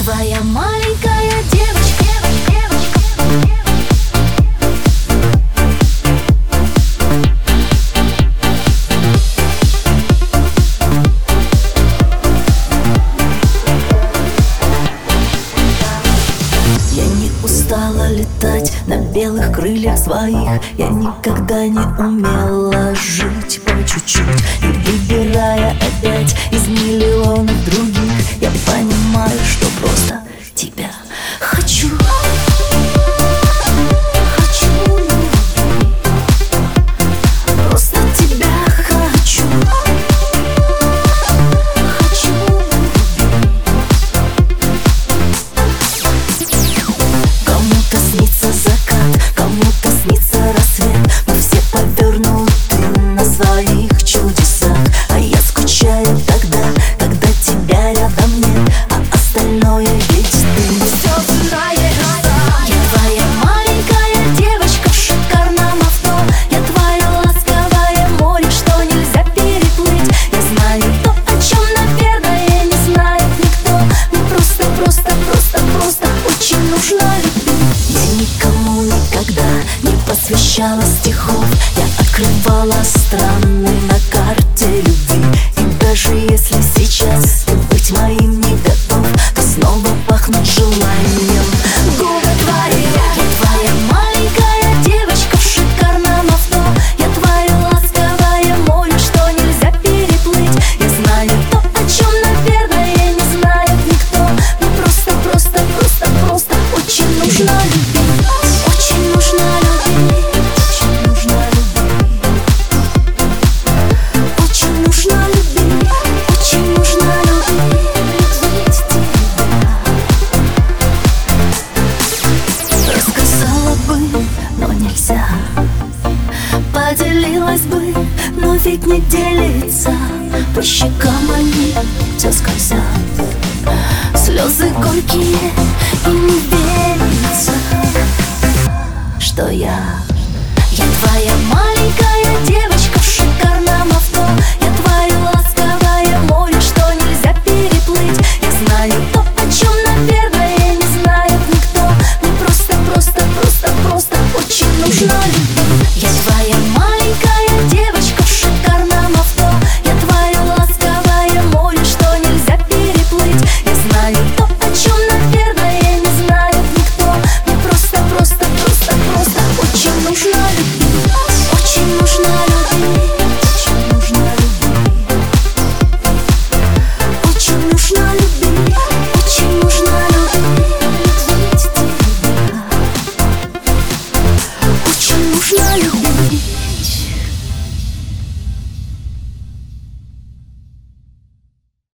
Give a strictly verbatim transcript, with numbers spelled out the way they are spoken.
твоя маленькая девочка. Я не устала летать на белых крыльях своих. Я никогда не умела жить по чуть-чуть. И выбирая опять из миллионов других, я понимаю, что просто тебя хочу. Хочу, просто тебя хочу. Хочу. Кому-то снится закат, кому-то снится рассвет. Мы все повернуты на своих чудесах. А я скучаю тогда, когда тебя рядом нет, а остальное ведь ты все знаешь. Я твоя маленькая девочка в шикарном авто. Я твое ласковое море, что нельзя переплыть. Я знаю то, о чем, наверное, не знает никто. Мне просто, просто, просто, просто очень нужна любовь. Я никому никогда не посвящала стихов. Я открывала страны на карте любви. И даже если сейчас ты быть моим не готов, то снова пахнут желанием губы твои. Я твоя маленькая девочка в шикарном авто. Я твое ласковое море, что нельзя переплыть. Я знаю то, о чем, наверное, не знает никто. Мне просто, просто, просто, просто очень нужна любовь. Очень нужна любовь. Очень нужна любовь. Очень нужна любовь. Очень нужна любовь. Любить тебя. Рассказала бы, но нельзя. Поделилась бы, но ведь не делится. По щекам они все скользят. Слезы горькие, и не верится, что я Я твоя маленькая девочка в шикарном авто. Я твое ласковое море, что нельзя переплыть. Я знаю то, о чем, наверное, не знает никто. Мне просто, просто, просто, просто очень нужна любовь. Я твоя маленькая девочка в шикарном авто. Я твое ласковое море, что нельзя переплыть. Я знаю то, о чем, наверное, не знает никто. Мне просто, просто, просто, просто очень нужна любовь. Очень нужна любовь. Очень нужна любовь. Очень нужна любовь. Очень нужна любовь. Любить тебя. Очень нужна любовь.